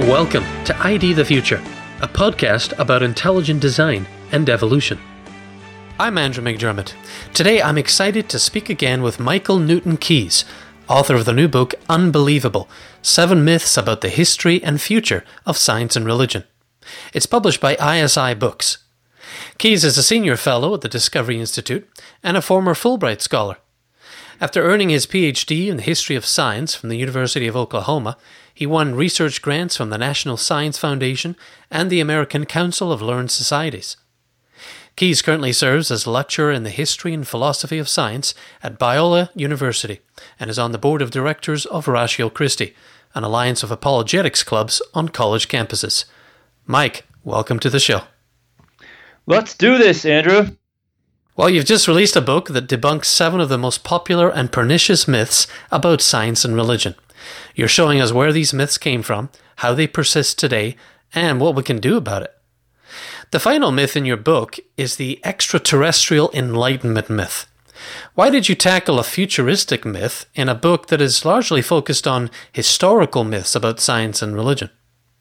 Welcome to ID the Future, a podcast about intelligent design and evolution. I'm Andrew McDermott. Today I'm excited to speak again with Michael Newton Keyes, author of the new book Unbelievable: 7 Myths About the History and Future of Science and Religion. It's published by ISI Books. Keyes is a senior fellow at the Discovery Institute and a former Fulbright scholar. After earning his PhD in the history of science from the University of Oklahoma, he won research grants from the National Science Foundation and the American Council of Learned Societies. Keyes currently serves as lecturer in the history and philosophy of science at Biola University and is on the board of directors of Ratio Christi, an alliance of apologetics clubs on college campuses. Mike, welcome to the show. Let's do this, Andrew. Well, you've just released a book that debunks 7 of the most popular and pernicious myths about science and religion. You're showing us where these myths came from, how they persist today, and what we can do about it. The final myth in your book is the extraterrestrial enlightenment myth. Why did you tackle a futuristic myth in a book that is largely focused on historical myths about science and religion?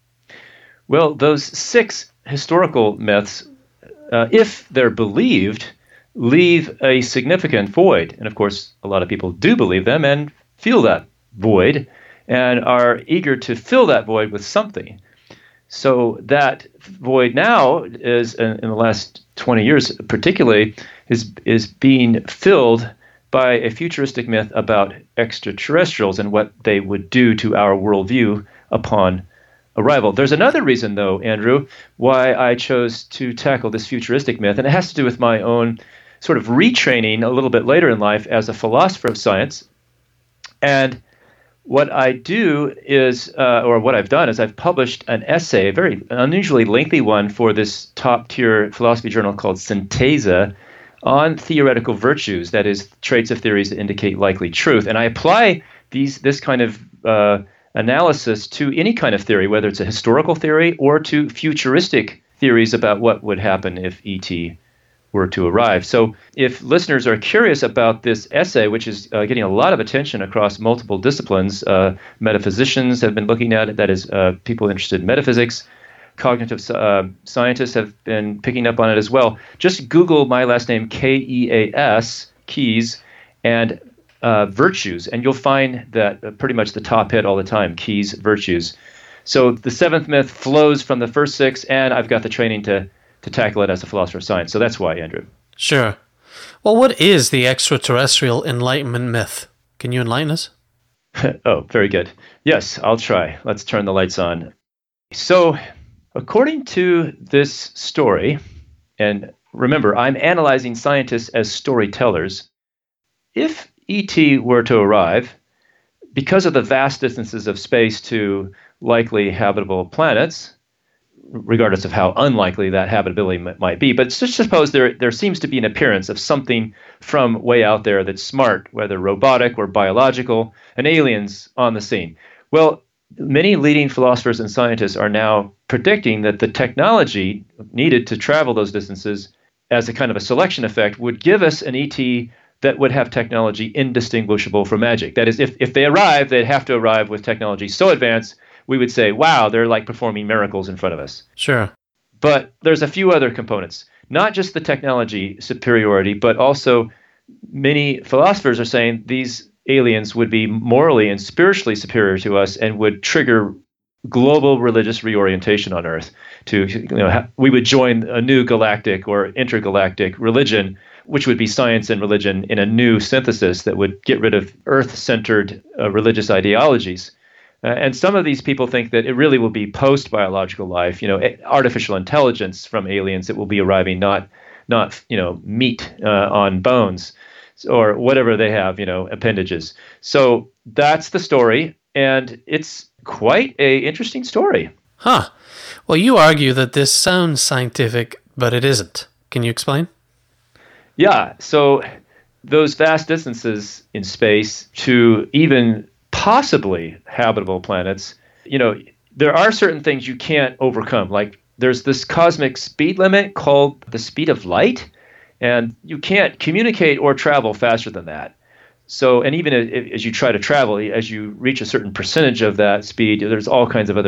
Well, those 6 historical myths, if they're believed, leave a significant void. And of course, a lot of people do believe them and feel that void and are eager to fill that void with something. So that void now is, in the last 20 years particularly, is being filled by a futuristic myth about extraterrestrials and what they would do to our worldview upon arrival. There's another reason, though, Andrew, why I chose to tackle this futuristic myth, and it has to do with my own sort of retraining a little bit later in life as a philosopher of science. And what I do is, or what I've done is I've published an essay, a very unusually lengthy one for this top-tier philosophy journal called Synthesa, on theoretical virtues, that is, traits of theories that indicate likely truth. And I apply this kind of analysis to any kind of theory, whether it's a historical theory or to futuristic theories about what would happen if ET were to arrive. So if listeners are curious about this essay, which is getting a lot of attention across multiple disciplines, metaphysicians have been looking at it, that is, people interested in metaphysics, cognitive scientists have been picking up on it as well. Just Google my last name, K-E-A-S, Keyes, and virtues, and you'll find that pretty much the top hit all the time, Keyes virtues. So the 7th myth flows from the first 6, and I've got the training to tackle it as a philosopher of science. So that's why, Andrew. Sure. Well, what is the extraterrestrial enlightenment myth? Can you enlighten us? Oh, very good. Yes, I'll try. Let's turn the lights on. So, according to this story, and remember, I'm analyzing scientists as storytellers, if ET were to arrive, because of the vast distances of space to likely habitable planets, regardless of how unlikely that habitability might be. But just suppose there seems to be an appearance of something from way out there that's smart, whether robotic or biological, and aliens on the scene. Well, many leading philosophers and scientists are now predicting that the technology needed to travel those distances as a kind of a selection effect would give us an ET that would have technology indistinguishable from magic. That is, if they arrive, they'd have to arrive with technology so advanced we would say, wow, they're like performing miracles in front of us. Sure. But there's a few other components, not just the technology superiority, but also many philosophers are saying these aliens would be morally and spiritually superior to us and would trigger global religious reorientation on Earth. We would join a new galactic or intergalactic religion, which would be science and religion in a new synthesis that would get rid of Earth-centered religious ideologies. And some of these people think that it really will be post-biological life, artificial intelligence from aliens that will be arriving, not meat on bones or whatever they have, appendages. So that's the story, and it's quite a interesting story. Huh. Well, you argue that this sounds scientific, but it isn't. Can you explain? Yeah. So those vast distances in space to even possibly habitable planets, there are certain things you can't overcome. Like there's this cosmic speed limit called the speed of light, and you can't communicate or travel faster than that. So, and even as you try to travel, as you reach a certain percentage of that speed, there's all kinds of other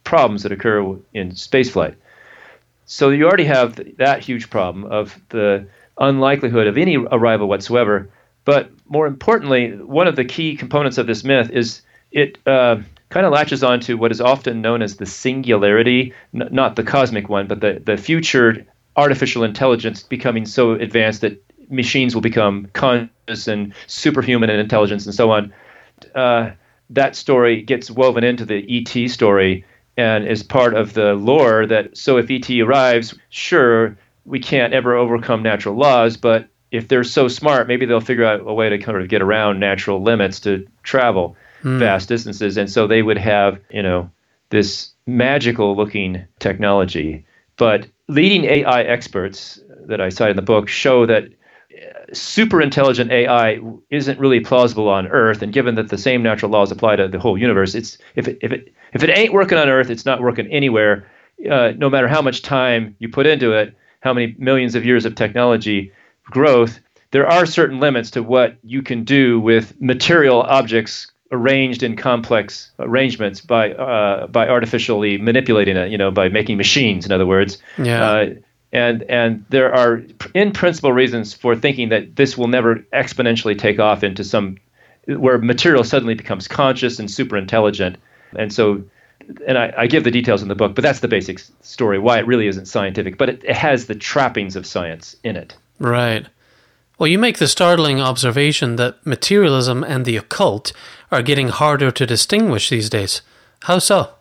problems that occur in spaceflight. So you already have that huge problem of the unlikelihood of any arrival whatsoever. But more importantly, one of the key components of this myth is it kind of latches on to what is often known as the singularity, not the cosmic one, but the future artificial intelligence becoming so advanced that machines will become conscious and superhuman in intelligence and so on. That story gets woven into the ET story and is part of the lore that, so if ET arrives, sure, we can't ever overcome natural laws, but if they're so smart, maybe they'll figure out a way to kind of get around natural limits to travel vast distances. And so they would have, this magical looking technology. But leading AI experts that I cite in the book show that super intelligent AI isn't really plausible on Earth. And given that the same natural laws apply to the whole universe, if it ain't working on Earth, it's not working anywhere. No matter how much time you put into it, how many millions of years of technology growth, there are certain limits to what you can do with material objects arranged in complex arrangements by artificially manipulating it, by making machines, in other words. Yeah. And there are, in principle, reasons for thinking that this will never exponentially take off into where material suddenly becomes conscious and super intelligent. And so, and I give the details in the book, but that's the basic story, why it really isn't scientific, but it has the trappings of science in it. Right. Well, you make the startling observation that materialism and the occult are getting harder to distinguish these days. How so?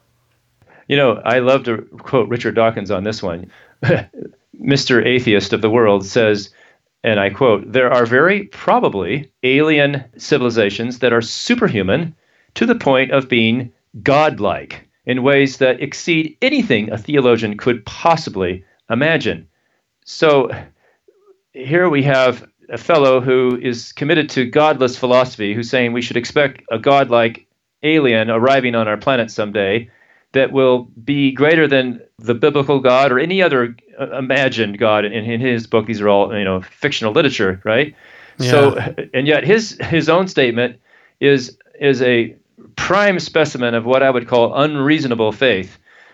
I love to quote Richard Dawkins on this one. Mr. Atheist of the world says, and I quote, "There are very probably alien civilizations that are superhuman to the point of being godlike in ways that exceed anything a theologian could possibly imagine." So here we have a fellow who is committed to godless philosophy, who's saying we should expect a godlike alien arriving on our planet someday that will be greater than the biblical God or any other imagined God. In his book, these are all fictional literature, right? Yeah. So, and yet his own statement is a prime specimen of what I would call unreasonable faith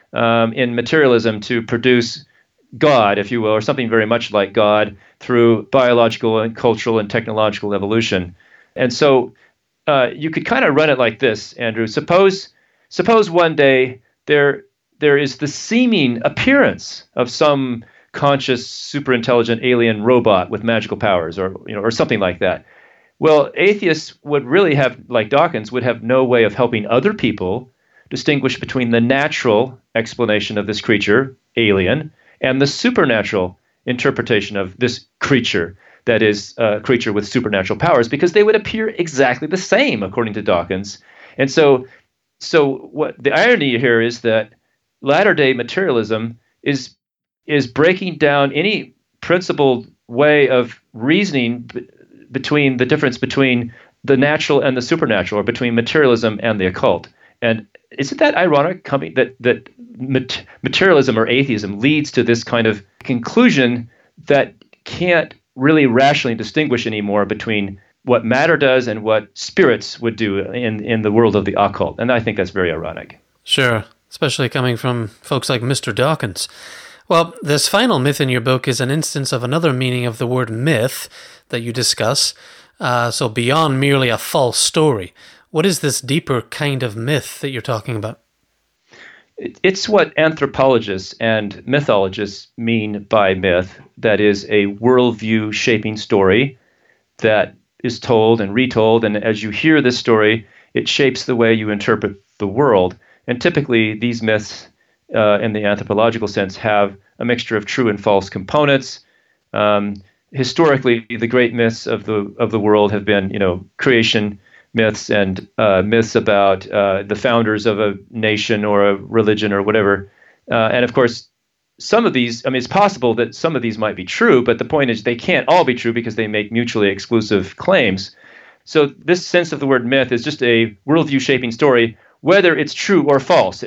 in materialism to produce God, if you will, or something very much like God through biological and cultural and technological evolution. And so you could kind of run it like this, Andrew. Suppose one day there is the seeming appearance of some conscious, super intelligent alien robot with magical powers, or something like that. Well, atheists would really have, like Dawkins, would have no way of helping other people distinguish between the natural explanation of this creature, alien, and the supernatural interpretation of this creature, that is a creature with supernatural powers, because they would appear exactly the same, according to Dawkins. And so what the irony here is that latter-day materialism is breaking down any principled way of reasoning between the difference between the natural and the supernatural, or between materialism and the occult. And isn't that ironic that materialism or atheism leads to this kind of conclusion that can't really rationally distinguish anymore between what matter does and what spirits would do in the world of the occult? And I think that's very ironic. Sure, especially coming from folks like Mr. Dawkins. Well, this final myth in your book is an instance of another meaning of the word myth that you discuss. So beyond merely a false story, what is this deeper kind of myth that you're talking about? It's what anthropologists and mythologists mean by myth. That is a worldview shaping story that is told and retold. And as you hear this story, it shapes the way you interpret the world. And typically these myths, in the anthropological sense, have a mixture of true and false components. Historically, the great myths of the world have been, creation myths and myths about the founders of a nation or a religion or whatever. And of course, some of these, it's possible that some of these might be true, but the point is they can't all be true because they make mutually exclusive claims. So this sense of the word myth is just a worldview shaping story, whether it's true or false.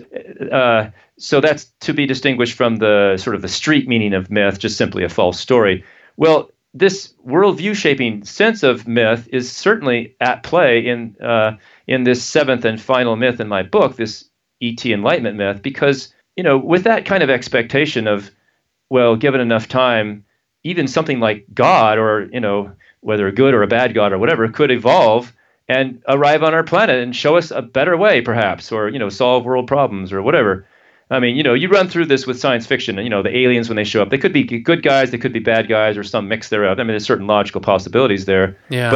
So that's to be distinguished from the sort of the street meaning of myth, just simply a false story. Well, this worldview shaping sense of myth is certainly at play in this seventh and final myth in my book, this ET Enlightenment myth because, with that kind of expectation of, well, given enough time, even something like God or, whether a good or a bad God or whatever could evolve and arrive on our planet and show us a better way, perhaps, or, solve world problems or whatever. I mean, you run through this with science fiction, the aliens when they show up, they could be good guys, they could be bad guys, or some mix thereof. I mean, there's certain logical possibilities there. Yeah.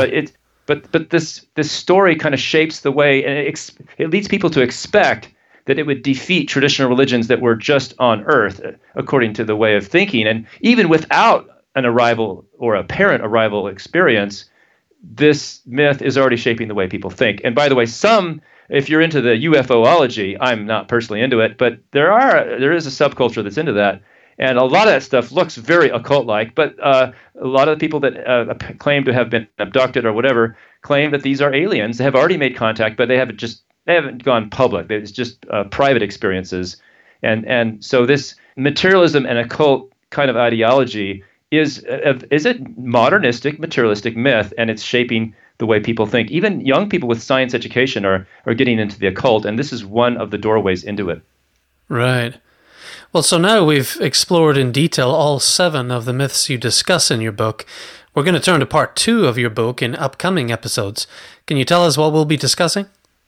But this story kind of shapes the way, and it leads people to expect that it would defeat traditional religions that were just on Earth, according to the way of thinking. And even without an arrival or apparent arrival experience, this myth is already shaping the way people think. And by the way, if you're into the UFOlogy, I'm not personally into it, but there is a subculture that's into that. And a lot of that stuff looks very occult-like, but a lot of the people that claim to have been abducted or whatever claim that these are aliens. They have already made contact, but they haven't gone public. It's just private experiences. And so this materialism and occult kind of ideology is a modernistic, materialistic myth, and it's shaping the way people think. Even young people with science education are getting into the occult, and this is one of the doorways into it. Right. Well, so now we've explored in detail all 7 of the myths you discuss in your book. We're going to turn to part 2 of your book in upcoming episodes. Can you tell us what we'll be discussing?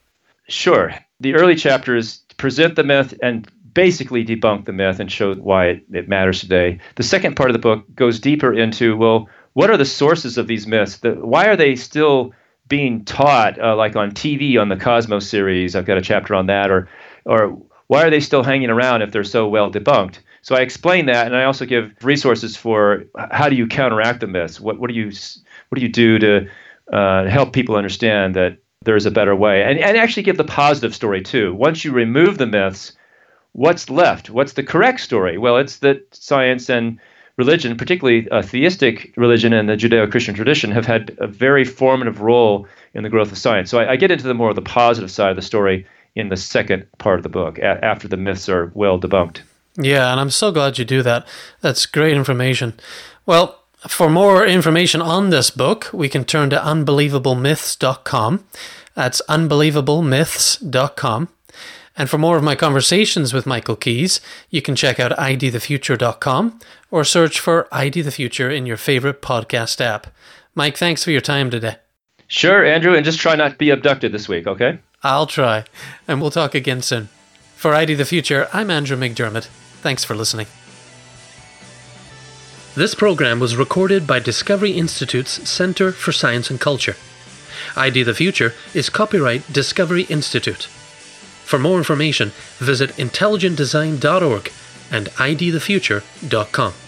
Sure. The early chapters present the myth and basically debunk the myth and show why it matters today. The second part of the book goes deeper into, well, what are the sources of these myths? Why are they still being taught, like on TV on the Cosmos series? I've got a chapter on that. Or why are they still hanging around if they're so well debunked? So I explain that, and I also give resources for how do you counteract the myths? What do you do to help people understand that there is a better way? And actually give the positive story too. Once you remove the myths, what's left? What's the correct story? Well, it's that science and religion, particularly theistic religion and the Judeo-Christian tradition, have had a very formative role in the growth of science. So I get into the more of the positive side of the story in the second part of the book, after the myths are well debunked. Yeah, and I'm so glad you do that. That's great information. Well, for more information on this book, we can turn to unbelievablemyths.com. That's unbelievablemyths.com. And for more of my conversations with Michael Keyes, you can check out idthefuture.com or search for ID the Future in your favorite podcast app. Mike, thanks for your time today. Sure, Andrew, and just try not to be abducted this week, okay? I'll try, and we'll talk again soon. For ID the Future, I'm Andrew McDermott. Thanks for listening. This program was recorded by Discovery Institute's Center for Science and Culture. ID the Future is copyright Discovery Institute. For more information, visit intelligentdesign.org and idthefuture.com.